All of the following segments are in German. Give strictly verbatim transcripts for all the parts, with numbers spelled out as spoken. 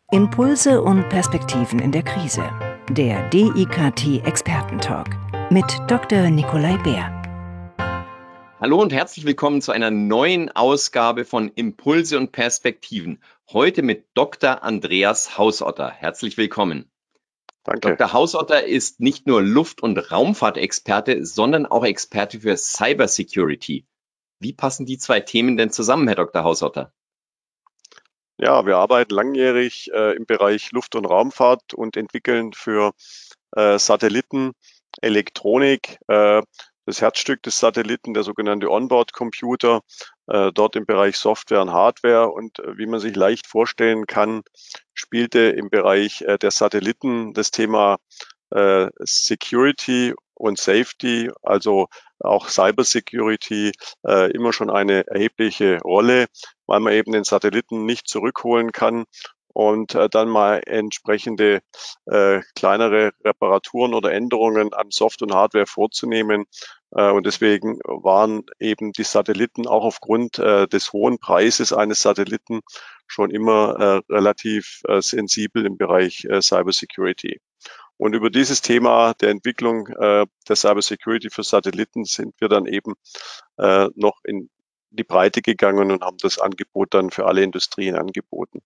Impulse und Perspektiven in der Krise. Der D I K T-Experten-Talk mit Doktor Nikolai Bär. Hallo und herzlich willkommen zu einer neuen Ausgabe von Impulse und Perspektiven. Heute mit Doktor Andreas Hausotter. Herzlich willkommen. Danke. Doktor Hausotter ist nicht nur Luft- und Raumfahrtexperte, sondern auch Experte für Cybersecurity. Wie passen die zwei Themen denn zusammen, Herr Doktor Hausotter? Ja, wir arbeiten langjährig äh, im Bereich Luft- und Raumfahrt und entwickeln für äh, Satelliten Elektronik. Äh, das Herzstück des Satelliten, der sogenannte Onboard-Computer, äh, dort im Bereich Software und Hardware. Und äh, wie man sich leicht vorstellen kann, spielte im Bereich äh, der Satelliten das Thema äh, Security und Safety, also auch Cybersecurity, äh, immer schon eine erhebliche Rolle, weil man eben den Satelliten nicht zurückholen kann und äh, dann mal entsprechende äh, kleinere Reparaturen oder Änderungen an Soft- und Hardware vorzunehmen. Äh, und deswegen waren eben die Satelliten auch aufgrund äh, des hohen Preises eines Satelliten schon immer äh, relativ äh, sensibel im Bereich äh, Cybersecurity. Und über dieses Thema der Entwicklung äh, der Cybersecurity für Satelliten sind wir dann eben äh, noch in die Breite gegangen und haben das Angebot dann für alle Industrien angeboten.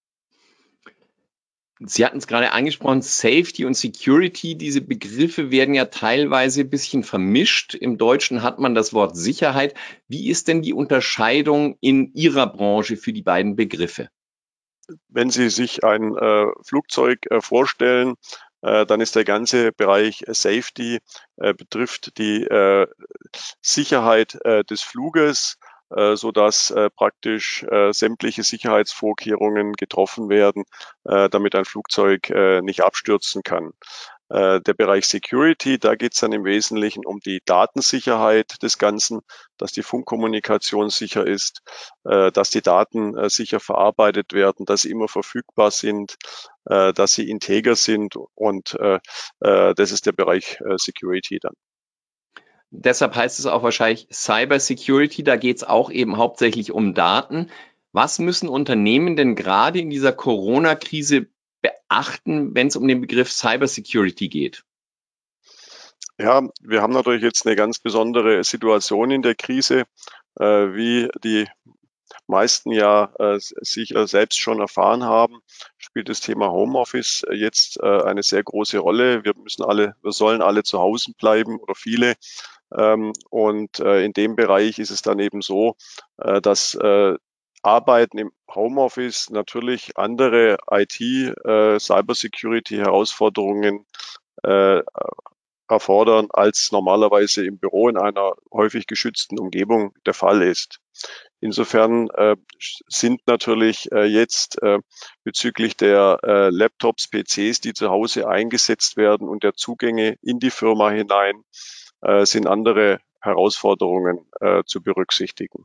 Sie hatten es gerade angesprochen, Safety und Security, diese Begriffe werden ja teilweise ein bisschen vermischt. Im Deutschen hat man das Wort Sicherheit. Wie ist denn die Unterscheidung in Ihrer Branche für die beiden Begriffe? Wenn Sie sich ein äh, Flugzeug äh, vorstellen, äh, dann ist der ganze Bereich äh, Safety äh, betrifft die äh, Sicherheit äh, des Fluges, äh, so dass äh, praktisch äh, sämtliche Sicherheitsvorkehrungen getroffen werden, äh, damit ein Flugzeug äh, nicht abstürzen kann. Äh, der Bereich Security, da geht es dann im Wesentlichen um die Datensicherheit des Ganzen, dass die Funkkommunikation sicher ist, äh, dass die Daten äh, sicher verarbeitet werden, dass sie immer verfügbar sind, äh, dass sie integer sind und äh, äh, das ist der Bereich äh, Security dann. Deshalb heißt es auch wahrscheinlich Cyber Security, da geht es auch eben hauptsächlich um Daten. Was müssen Unternehmen denn gerade in dieser Corona-Krise beachten, wenn es um den Begriff Cyber Security geht? Ja, wir haben natürlich jetzt eine ganz besondere Situation in der Krise, äh, wie die meisten ja äh, sicher selbst schon erfahren haben, spielt das Thema Homeoffice jetzt äh, eine sehr große Rolle. Wir müssen alle, wir sollen alle zu Hause bleiben oder viele. Ähm, und äh, in dem Bereich ist es dann eben so, äh, dass äh, Arbeiten im Homeoffice natürlich andere I T, äh, Cybersecurity-Herausforderungen äh, erfordern, als normalerweise im Büro in einer häufig geschützten Umgebung der Fall ist. Insofern äh, sind natürlich äh, jetzt äh, bezüglich der äh, Laptops, P Cs, die zu Hause eingesetzt werden und der Zugänge in die Firma hinein, äh, sind andere Herausforderungen äh, zu berücksichtigen.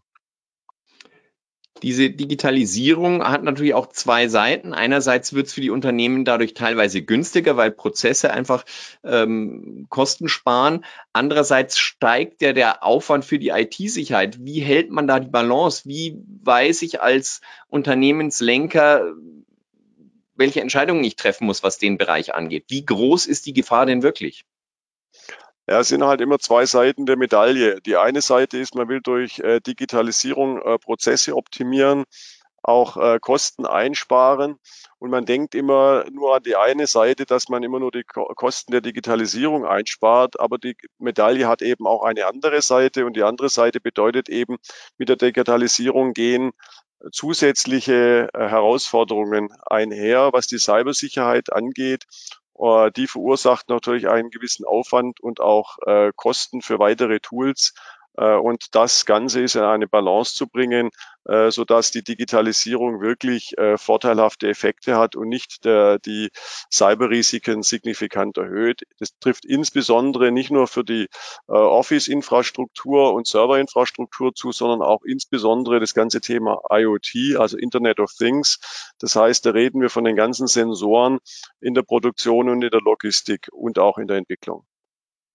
Diese Digitalisierung hat natürlich auch zwei Seiten. Einerseits wird es für die Unternehmen dadurch teilweise günstiger, weil Prozesse einfach ähm, Kosten sparen. Andererseits steigt ja der Aufwand für die I T-Sicherheit. Wie hält man da die Balance? Wie weiß ich als Unternehmenslenker, welche Entscheidungen ich treffen muss, was den Bereich angeht? Wie groß ist die Gefahr denn wirklich? Ja, es sind halt immer zwei Seiten der Medaille. Die eine Seite ist, man will durch äh, Digitalisierung äh, Prozesse optimieren, auch äh, Kosten einsparen. Und man denkt immer nur an die eine Seite, dass man immer nur die Ko Kosten der Digitalisierung einspart. Aber die Medaille hat eben auch eine andere Seite. Und die andere Seite bedeutet eben, mit der Digitalisierung gehen zusätzliche äh, Herausforderungen einher, was die Cybersicherheit angeht. Äh, die verursacht natürlich einen gewissen Aufwand und auch äh, Kosten für weitere Tools. Äh, und das Ganze ist in eine Balance zu bringen, äh, sodass die Digitalisierung wirklich äh, vorteilhafte Effekte hat und nicht der, die Cyberrisiken signifikant erhöht. Das trifft insbesondere nicht nur für die äh, Office-Infrastruktur und Serverinfrastruktur zu, sondern auch insbesondere das ganze Thema I O T, also Internet of Things. Das heißt, da reden wir von den ganzen Sensoren in der Produktion und in der Logistik und auch in der Entwicklung.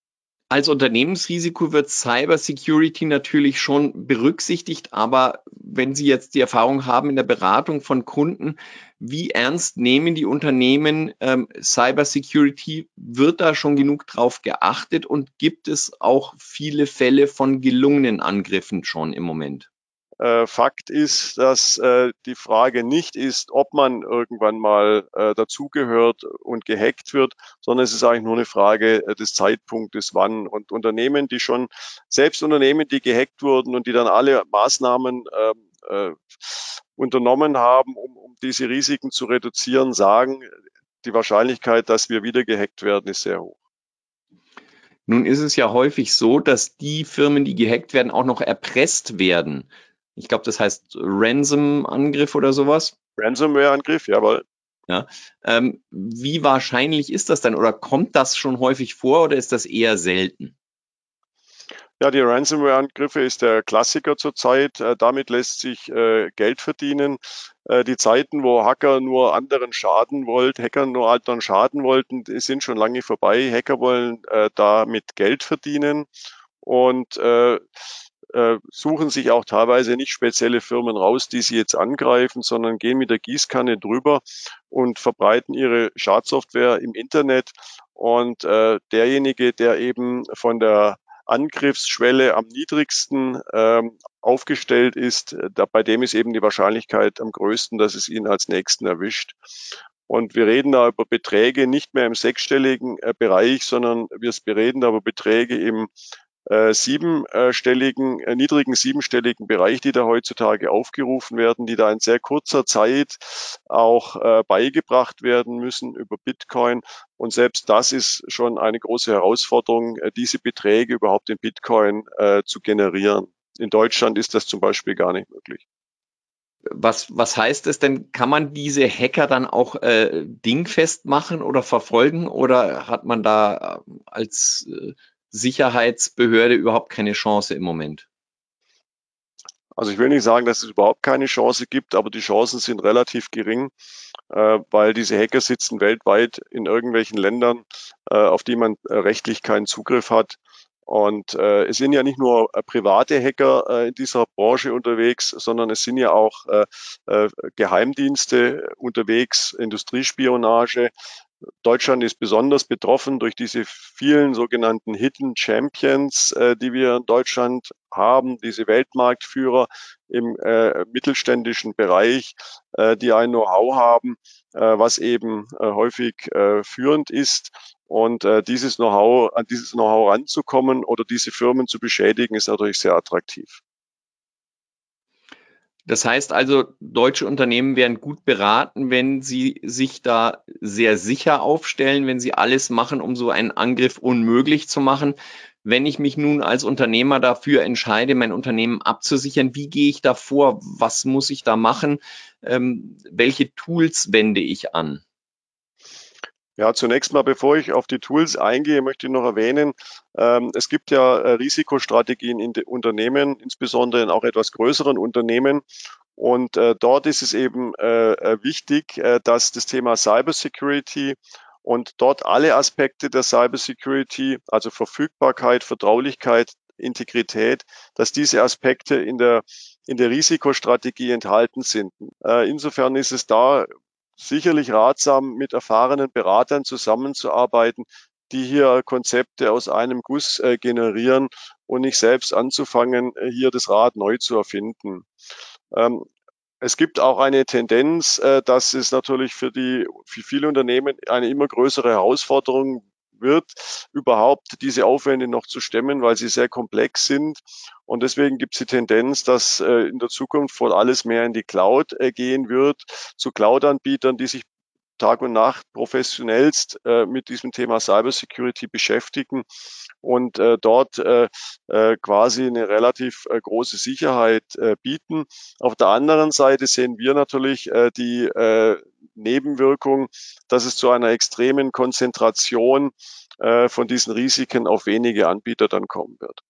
Als Unternehmensrisiko wird Cybersecurity natürlich schon berücksichtigt, aber wenn Sie jetzt die Erfahrung haben in der Beratung von Kunden, wie ernst nehmen die Unternehmen ähm, Cybersecurity? Wird da schon genug drauf geachtet und gibt es auch viele Fälle von gelungenen Angriffen schon im Moment? Äh, Fakt ist, dass äh, die Frage nicht ist, ob man irgendwann mal äh, dazugehört und gehackt wird, sondern es ist eigentlich nur eine Frage äh, des Zeitpunktes, wann. Und Unternehmen, die schon, selbst Unternehmen, die gehackt wurden und die dann alle Maßnahmen ähm, äh, unternommen haben, um, um diese Risiken zu reduzieren, sagen, die Wahrscheinlichkeit, dass wir wieder gehackt werden, ist sehr hoch. Nun ist es ja häufig so, dass die Firmen, die gehackt werden, auch noch erpresst werden. Ich glaube, das heißt Ransom-Angriff oder sowas. Ransomware-Angriff, jawohl. Ja. Ähm, wie wahrscheinlich ist das dann oder kommt das schon häufig vor oder ist das eher selten? Ja, die Ransomware-Angriffe ist der Klassiker zurzeit. Äh, damit lässt sich äh, Geld verdienen. Äh, die Zeiten, wo Hacker nur anderen schaden wollten, Hacker nur anderen schaden wollten, die sind schon lange vorbei. Hacker wollen äh, damit Geld verdienen und äh, äh, suchen sich auch teilweise nicht spezielle Firmen raus, die sie jetzt angreifen, sondern gehen mit der Gießkanne drüber und verbreiten ihre Schadsoftware im Internet. Und äh, derjenige, der eben von der Angriffsschwelle am niedrigsten ähm, aufgestellt ist, da, bei dem ist eben die Wahrscheinlichkeit am größten, dass es ihn als Nächsten erwischt. Und wir reden da über Beträge nicht mehr im sechsstelligen äh, Bereich, sondern wir reden da über Beträge im äh, siebenstelligen, äh, niedrigen siebenstelligen Bereich, die da heutzutage aufgerufen werden, die da in sehr kurzer Zeit auch äh, beigebracht werden müssen über Bitcoin. Und selbst das ist schon eine große Herausforderung, äh, diese Beträge überhaupt in Bitcoin äh, zu generieren. In Deutschland ist das zum Beispiel gar nicht möglich. Was, was heißt es denn? Kann man diese Hacker dann auch äh, dingfest machen oder verfolgen oder hat man da äh, als äh, Sicherheitsbehörde überhaupt keine Chance im Moment? Also ich will nicht sagen, dass es überhaupt keine Chance gibt, aber die Chancen sind relativ gering, äh, weil diese Hacker sitzen weltweit in irgendwelchen Ländern, äh, auf die man äh, rechtlich keinen Zugriff hat. Und äh, es sind ja nicht nur äh, private Hacker äh, in dieser Branche unterwegs, sondern es sind ja auch äh, äh, Geheimdienste unterwegs, Industriespionage. Deutschland ist besonders betroffen durch diese vielen sogenannten Hidden Champions, äh, die wir in Deutschland haben, diese Weltmarktführer im äh, mittelständischen Bereich, äh, die ein Know-how haben, äh, was eben äh, häufig äh, führend ist. Und äh, dieses Know-how, an dieses Know-how ranzukommen oder diese Firmen zu beschädigen, ist natürlich sehr attraktiv. Das heißt also, deutsche Unternehmen wären gut beraten, wenn sie sich da sehr sicher aufstellen, wenn sie alles machen, um so einen Angriff unmöglich zu machen. Wenn ich mich nun als Unternehmer dafür entscheide, mein Unternehmen abzusichern, wie gehe ich da vor? Was muss ich da machen? Ähm, welche Tools wende ich an? Ja, zunächst mal, bevor ich auf die Tools eingehe, möchte ich noch erwähnen, ähm, es gibt ja äh, Risikostrategien in den Unternehmen, insbesondere in auch etwas größeren Unternehmen. Und äh, dort ist es eben äh, äh, wichtig, äh, dass das Thema Cybersecurity und dort alle Aspekte der Cybersecurity, also Verfügbarkeit, Vertraulichkeit, Integrität, dass diese Aspekte in der, in der Risikostrategie enthalten sind. Äh, insofern ist es da sicherlich ratsam, mit erfahrenen Beratern zusammenzuarbeiten, die hier Konzepte aus einem Guss äh, generieren und nicht selbst anzufangen, äh, hier das Rad neu zu erfinden. Ähm, es gibt auch eine Tendenz, äh, dass es natürlich für die, für viele Unternehmen eine immer größere Herausforderung wird, überhaupt diese Aufwände noch zu stemmen, weil sie sehr komplex sind. Und deswegen gibt es die Tendenz, dass äh, in der Zukunft wohl alles mehr in die Cloud äh, gehen wird, zu Cloud-Anbietern, die sich Tag und Nacht professionellst äh, mit diesem Thema Cybersecurity beschäftigen und äh, dort äh, äh, quasi eine relativ äh, große Sicherheit äh, bieten. Auf der anderen Seite sehen wir natürlich äh, die äh, Nebenwirkung, dass es zu einer extremen Konzentration äh, von diesen Risiken auf wenige Anbieter dann kommen wird.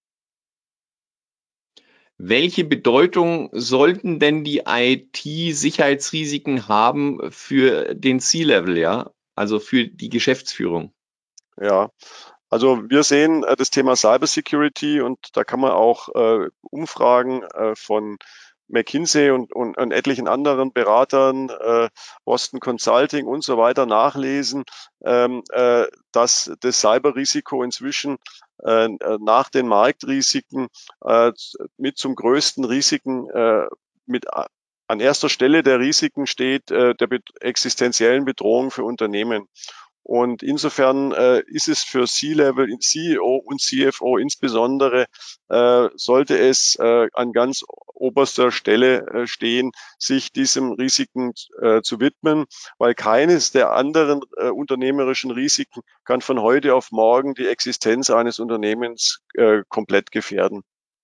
Welche Bedeutung sollten denn die I T-Sicherheitsrisiken haben für den C-Level, ja? Also für die Geschäftsführung? Ja, Also wir sehen äh, das Thema Cybersecurity und da kann man auch äh, Umfragen äh, von McKinsey und, und, und etlichen anderen Beratern, äh, Boston Consulting und so weiter nachlesen, ähm, äh, dass das Cyberrisiko inzwischen äh, nach den Marktrisiken äh, mit zum größten Risiken äh, mit an erster Stelle der Risiken steht, äh, der bet- existenziellen Bedrohung für Unternehmen. Und insofern äh, ist es für C-Level, C E O und C F O insbesondere, äh, sollte es äh, an ganz oberster Stelle äh, stehen, sich diesem Risiken äh, zu widmen, weil keines der anderen äh, unternehmerischen Risiken kann von heute auf morgen die Existenz eines Unternehmens äh, komplett gefährden.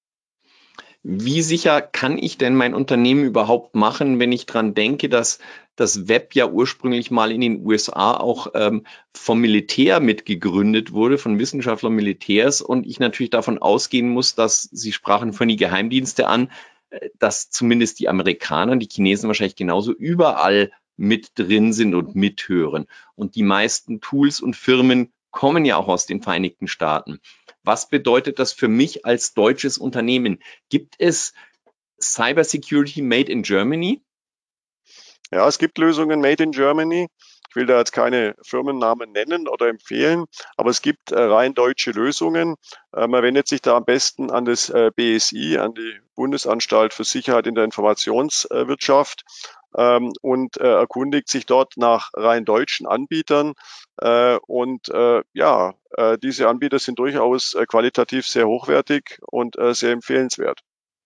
Wie sicher kann ich denn mein Unternehmen überhaupt machen, wenn ich dran denke, dass das Web ja ursprünglich mal in den U S A auch ähm, vom Militär mitgegründet wurde, von Wissenschaftlern und Militärs und ich natürlich davon ausgehen muss, dass Sie sprachen von die Geheimdienste an, äh, dass zumindest die Amerikaner und die Chinesen wahrscheinlich genauso überall mit drin sind und mithören. Und die meisten Tools und Firmen kommen ja auch aus den Vereinigten Staaten. Was bedeutet das für mich als deutsches Unternehmen? Gibt es Cybersecurity made in Germany? Ja, es gibt Lösungen made in Germany. Ich will da jetzt keine Firmennamen nennen oder empfehlen, aber es gibt äh, rein deutsche Lösungen. Äh, man wendet sich da am besten an das äh, B S I, an die Bundesanstalt für Sicherheit in der Informationswirtschaft ähm, und äh, erkundigt sich dort nach rein deutschen Anbietern. Äh, und äh, ja, äh, diese Anbieter sind durchaus äh, qualitativ sehr hochwertig und äh, sehr empfehlenswert.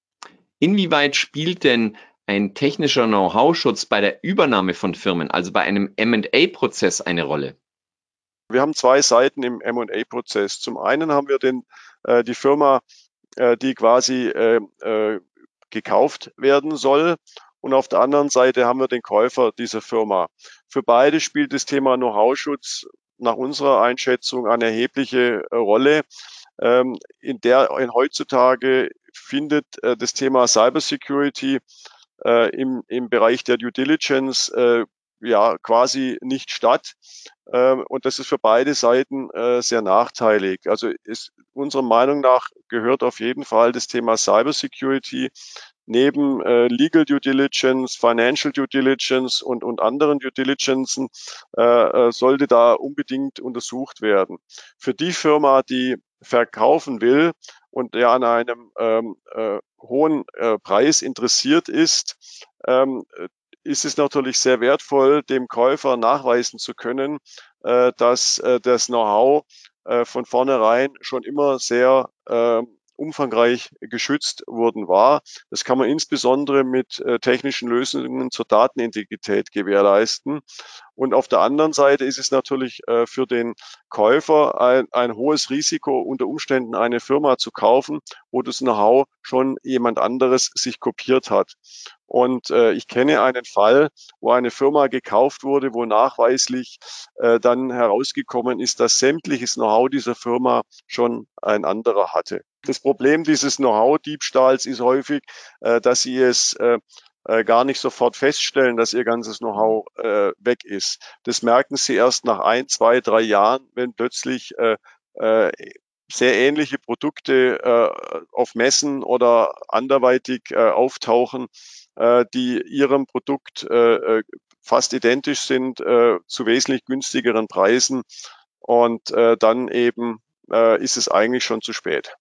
Inwieweit spielt denn ein technischer Know-how-Schutz bei der Übernahme von Firmen, also bei einem M und A-Prozess, eine Rolle? Wir haben zwei Seiten im M und A-Prozess. Zum einen haben wir den, äh, die Firma, äh, die quasi äh, äh, gekauft werden soll. Und auf der anderen Seite haben wir den Käufer dieser Firma. Für beide spielt das Thema Know-how-Schutz nach unserer Einschätzung eine erhebliche äh, Rolle. Ähm, in der in heutzutage findet äh, das Thema Cybersecurity äh, im, im Bereich der Due Diligence äh, ja quasi nicht statt. Ähm, und das ist für beide Seiten äh, sehr nachteilig. Also ist unserer Meinung nach gehört auf jeden Fall das Thema Cybersecurity neben äh, Legal Due Diligence, Financial Due Diligence und, und anderen Due Diligencen äh, äh, sollte da unbedingt untersucht werden. Für die Firma, die verkaufen will und der an einem ähm, äh, hohen äh, Preis interessiert ist, ähm, ist es natürlich sehr wertvoll, dem Käufer nachweisen zu können, äh, dass äh, das Know-how äh, von vornherein schon immer sehr äh, umfangreich geschützt worden war. Das kann man insbesondere mit äh, technischen Lösungen zur Datenintegrität gewährleisten. Und auf der anderen Seite ist es natürlich äh, für den Käufer ein, ein hohes Risiko, unter Umständen eine Firma zu kaufen, wo das Know-how schon jemand anderes sich kopiert hat. Und äh, ich kenne einen Fall, wo eine Firma gekauft wurde, wo nachweislich äh, dann herausgekommen ist, dass sämtliches Know-how dieser Firma schon ein anderer hatte. Das Problem dieses Know-how-Diebstahls ist häufig, äh, dass sie es äh, äh, gar nicht sofort feststellen, dass ihr ganzes Know-how äh, weg ist. Das merken sie erst nach ein, zwei, drei Jahren, wenn plötzlich äh, äh, sehr ähnliche Produkte äh, auf Messen oder anderweitig äh, auftauchen, äh, die ihrem Produkt äh, fast identisch sind, äh, zu wesentlich günstigeren Preisen. Und äh, dann eben äh, ist es eigentlich schon zu spät.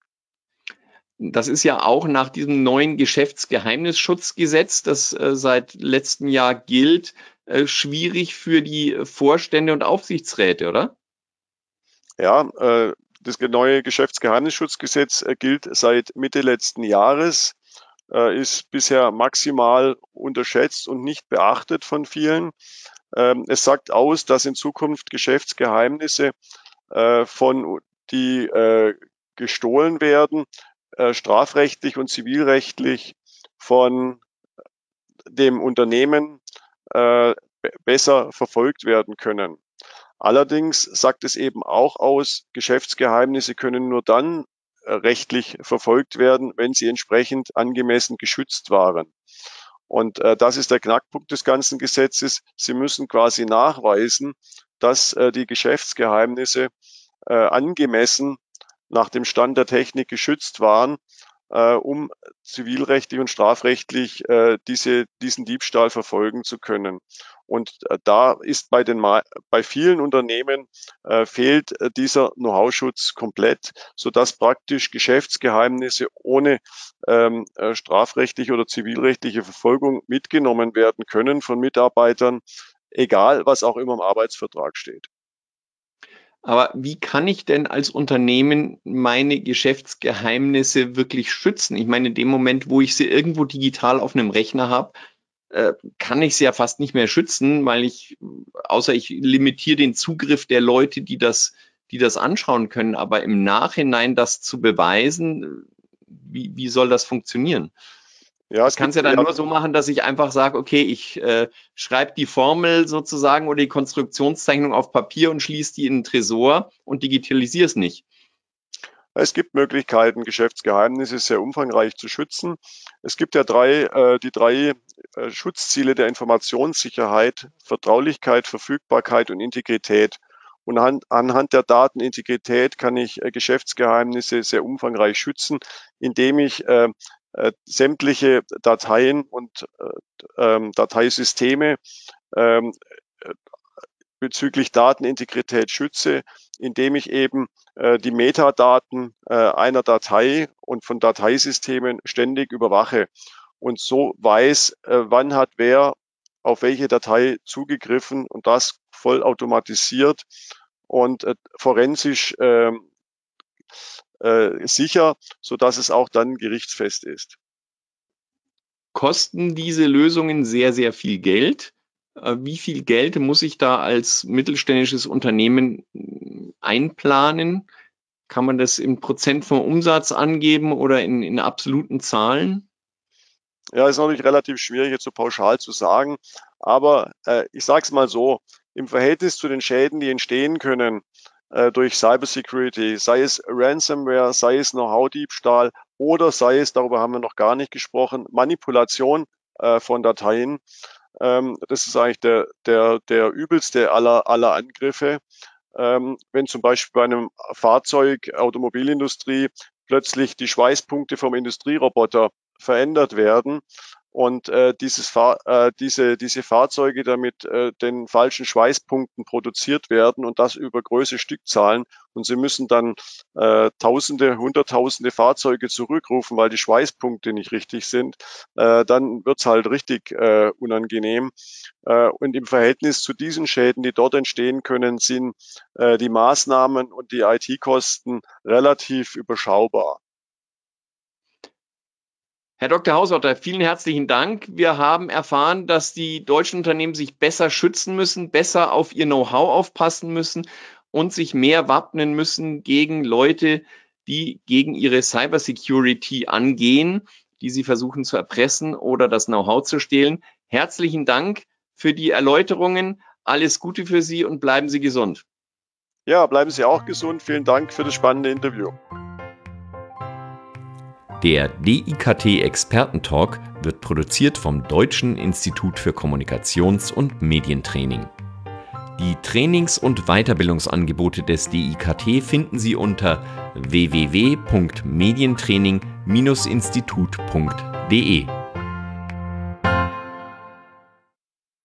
Das ist ja auch nach diesem neuen Geschäftsgeheimnisschutzgesetz, das äh, seit letztem Jahr gilt, äh, schwierig für die Vorstände und Aufsichtsräte, oder? Ja, äh, das neue Geschäftsgeheimnisschutzgesetz äh, gilt seit Mitte letzten Jahres, äh, ist bisher maximal unterschätzt und nicht beachtet von vielen. Ähm, es sagt aus, dass in Zukunft Geschäftsgeheimnisse äh, von die äh, gestohlen werden, äh, strafrechtlich und zivilrechtlich von dem Unternehmen äh, besser verfolgt werden können. Allerdings sagt es eben auch aus, Geschäftsgeheimnisse können nur dann äh, rechtlich verfolgt werden, wenn sie entsprechend angemessen geschützt waren. Und äh, das ist der Knackpunkt des ganzen Gesetzes. Sie müssen quasi nachweisen, dass äh, die Geschäftsgeheimnisse äh, angemessen nach dem Stand der Technik geschützt waren, äh, um zivilrechtlich und strafrechtlich äh, diese, diesen Diebstahl verfolgen zu können. Und äh, da ist bei den bei vielen Unternehmen äh, fehlt äh, dieser Know-how-Schutz komplett, sodass praktisch Geschäftsgeheimnisse ohne ähm, äh, strafrechtliche oder zivilrechtliche Verfolgung mitgenommen werden können von Mitarbeitern, egal was auch immer im Arbeitsvertrag steht. Aber wie kann ich denn als Unternehmen meine Geschäftsgeheimnisse wirklich schützen? Ich meine, in dem Moment, wo ich sie irgendwo digital auf einem Rechner habe, äh, kann ich sie ja fast nicht mehr schützen, weil ich, außer ich limitiere den Zugriff der Leute, die das, die das anschauen können. Aber im Nachhinein das zu beweisen, wie, wie soll das funktionieren? Ja, Ich kann es ja dann nur so machen, dass ich einfach sage, okay, ich äh, schreibe die Formel sozusagen oder die Konstruktionszeichnung auf Papier und schließe die in den Tresor und digitalisiere es nicht. Es gibt Möglichkeiten, Geschäftsgeheimnisse sehr umfangreich zu schützen. Es gibt ja drei, äh, die drei äh, Schutzziele der Informationssicherheit: Vertraulichkeit, Verfügbarkeit und Integrität. Und an, anhand der Datenintegrität kann ich äh, Geschäftsgeheimnisse sehr umfangreich schützen, indem ich äh, äh, sämtliche Dateien und äh, äh, Dateisysteme äh, bezüglich Datenintegrität schütze, indem ich eben äh, die Metadaten äh, einer Datei und von Dateisystemen ständig überwache und so weiß, äh, wann hat wer auf welche Datei zugegriffen, und das vollautomatisiert und äh, forensisch äh, äh, sicher, sodass es auch dann gerichtsfest ist. Kosten diese Lösungen sehr, sehr viel Geld? Wie viel Geld muss ich da als mittelständisches Unternehmen einplanen? Kann man das in Prozent vom Umsatz angeben oder in, in absoluten Zahlen? Ja, ist natürlich relativ schwierig jetzt so pauschal zu sagen, aber äh, ich sage es mal so: Im Verhältnis zu den Schäden, die entstehen können äh, durch Cybersecurity, sei es Ransomware, sei es Know-how-Diebstahl oder sei es, darüber haben wir noch gar nicht gesprochen, Manipulation äh, von Dateien. Ähm, das ist eigentlich der, der, der übelste aller, aller Angriffe. Ähm, wenn zum Beispiel bei einem Fahrzeug, Automobilindustrie, plötzlich die Schweißpunkte vom Industrieroboter verändert werden und äh, dieses Fahr äh, diese, diese Fahrzeuge damit äh, den falschen Schweißpunkten produziert werden und das über große Stückzahlen, und sie müssen dann äh, Tausende, Hunderttausende Fahrzeuge zurückrufen, weil die Schweißpunkte nicht richtig sind, äh, dann wird's halt richtig äh, unangenehm. Äh, und im Verhältnis zu diesen Schäden, die dort entstehen können, sind äh, die Maßnahmen und die I T-Kosten relativ überschaubar. Herr Doktor Hausotter, vielen herzlichen Dank. Wir haben erfahren, dass die deutschen Unternehmen sich besser schützen müssen, besser auf ihr Know-how aufpassen müssen und sich mehr wappnen müssen gegen Leute, die gegen ihre Cybersecurity angehen, die sie versuchen zu erpressen oder das Know-how zu stehlen. Herzlichen Dank für die Erläuterungen. Alles Gute für Sie und bleiben Sie gesund. Ja, bleiben Sie auch gesund. Vielen Dank für das spannende Interview. Der D I K T-Experten-Talk wird produziert vom Deutschen Institut für Kommunikations- und Medientraining. Die Trainings- und Weiterbildungsangebote des D I K T finden Sie unter w w w punkt medientraining Bindestrich institut punkt d e.